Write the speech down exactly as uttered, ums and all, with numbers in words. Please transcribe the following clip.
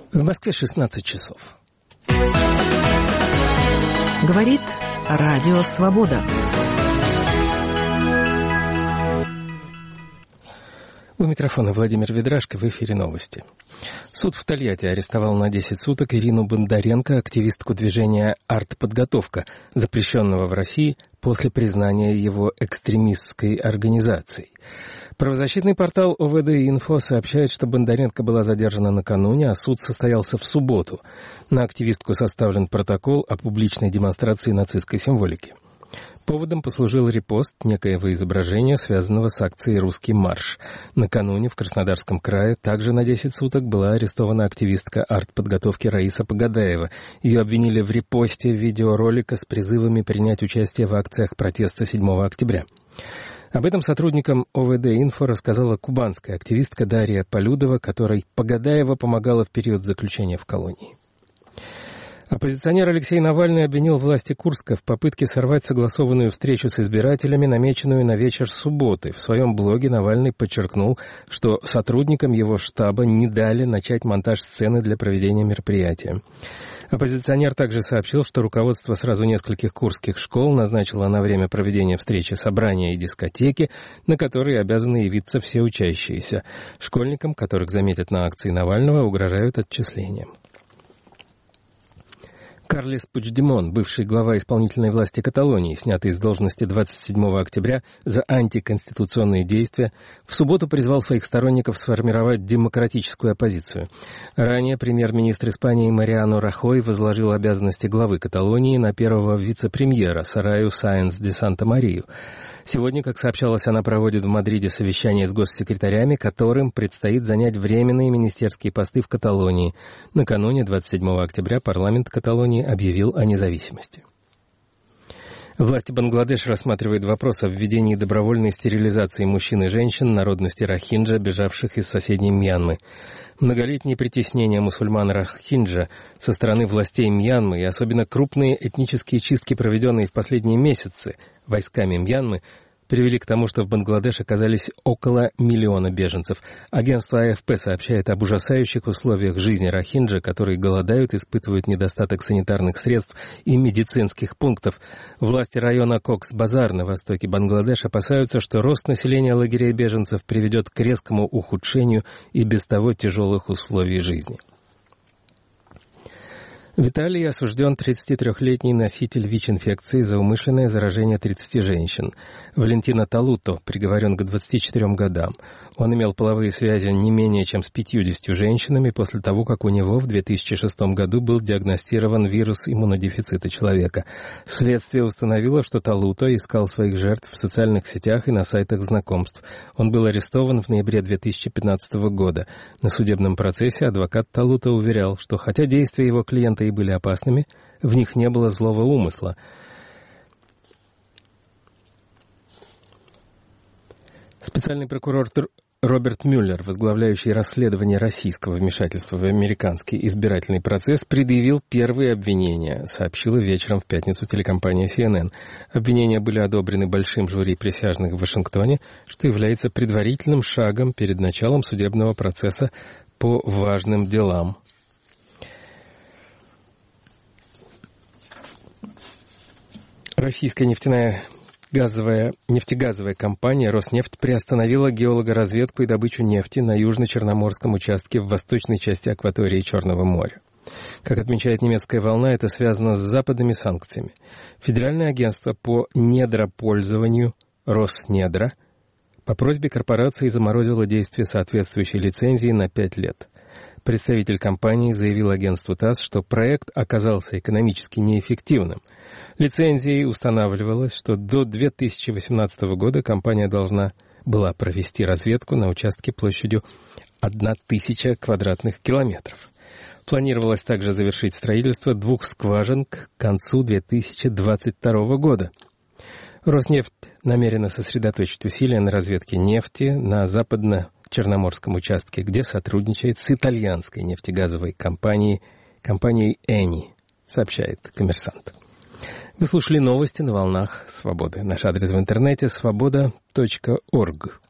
В Москве шестнадцать часов. Говорит Радио Свобода. У микрофона Владимир Ведрашко, в эфире новости. Суд в Тольятти арестовал на десять суток Ирину Бондаренко, активистку движения «Артподготовка», запрещенного в России после признания его экстремистской организацией. Правозащитный портал о вэ дэ Инфо сообщает, что Бондаренко была задержана накануне, а суд состоялся в субботу. На активистку составлен протокол о публичной демонстрации нацистской символики. Поводом послужил репост некоего изображения, связанного с акцией «Русский марш». Накануне в Краснодарском крае также на десять суток была арестована активистка артподготовки Раиса Погадаева. Ее обвинили в репосте видеоролика с призывами принять участие в акциях протеста седьмого октября. Об этом сотрудникам о вэ дэ Инфо рассказала кубанская активистка Дарья Полюдова, которой Погадаева помогала в период заключения в колонии. Оппозиционер Алексей Навальный обвинил власти Курска в попытке сорвать согласованную встречу с избирателями, намеченную на вечер субботы. В своем блоге Навальный подчеркнул, что сотрудникам его штаба не дали начать монтаж сцены для проведения мероприятия. Оппозиционер также сообщил, что руководство сразу нескольких курских школ назначило на время проведения встречи собрания и дискотеки, на которые обязаны явиться все учащиеся. Школьникам, которых заметят на акции Навального, угрожают отчислением. Карлес Пучдемон, бывший глава исполнительной власти Каталонии, снятый с должности двадцать седьмого октября за антиконституционные действия, в субботу призвал своих сторонников сформировать демократическую оппозицию. Ранее премьер-министр Испании Мариано Рахой возложил обязанности главы Каталонии на первого вице-премьера Сараю Sáenz де Сантамарию. Сегодня, как сообщалось, она проводит в Мадриде совещание с госсекретарями, которым предстоит занять временные министерские посты в Каталонии. Накануне, двадцать седьмого октября, парламент Каталонии объявил о независимости. Власти Бангладеш рассматривают вопрос о введении добровольной стерилизации мужчин и женщин народности рохинджа, бежавших из соседней Мьянмы. Многолетние притеснения мусульман рохинджа со стороны властей Мьянмы и особенно крупные этнические чистки, проведенные в последние месяцы войсками Мьянмы, привели к тому, что в Бангладеш оказались около миллиона беженцев. Агентство а эф пэ сообщает об ужасающих условиях жизни рохинджа, которые голодают, испытывают недостаток санитарных средств и медицинских пунктов. Власти района Кокс-Базар на востоке Бангладеш опасаются, что рост населения лагерей беженцев приведет к резкому ухудшению и без того тяжелых условий жизни. В Италии осужден тридцатитрёхлетний носитель ВИЧ-инфекции за умышленное заражение тридцати женщин. Валентино Талуто приговорен к двадцати четырем годам. Он имел половые связи не менее чем с пятьюдесятью женщинами после того, как у него в две тысячи шестом году был диагностирован вирус иммунодефицита человека. Следствие установило, что Талуто искал своих жертв в социальных сетях и на сайтах знакомств. Он был арестован в ноябре две тысячи пятнадцатого года. На судебном процессе адвокат Талуто уверял, что хотя действия его клиента и были опасными, в них не было злого умысла. Специальный прокурор Роберт Мюллер, возглавляющий расследование российского вмешательства в американский избирательный процесс, предъявил первые обвинения, сообщила вечером в пятницу телекомпания си эн эн. Обвинения были одобрены большим жюри присяжных в Вашингтоне, что является предварительным шагом перед началом судебного процесса по важным делам. Российская нефтяная газовая, нефтегазовая компания «Роснефть» приостановила геологоразведку и добычу нефти на южно-черноморском участке в восточной части акватории Черного моря. Как отмечает немецкая «Волна», это связано с западными санкциями. Федеральное агентство по недропользованию «Роснедра» по просьбе корпорации заморозило действие соответствующей лицензии на пять лет. Представитель компании заявил агентству ТАСС, что проект оказался экономически неэффективным. Лицензией устанавливалось, что до две тысячи восемнадцатого года компания должна была провести разведку на участке площадью одна тысяча квадратных километров. Планировалось также завершить строительство двух скважин к концу две тысячи двадцать второго года. Роснефть намерена сосредоточить усилия на разведке нефти на западно-черноморском участке, где сотрудничает с итальянской нефтегазовой компанией, компанией «Эни», сообщает «Коммерсант». Вы слушали новости на волнах Свободы. Наш адрес в интернете свобода точка орг.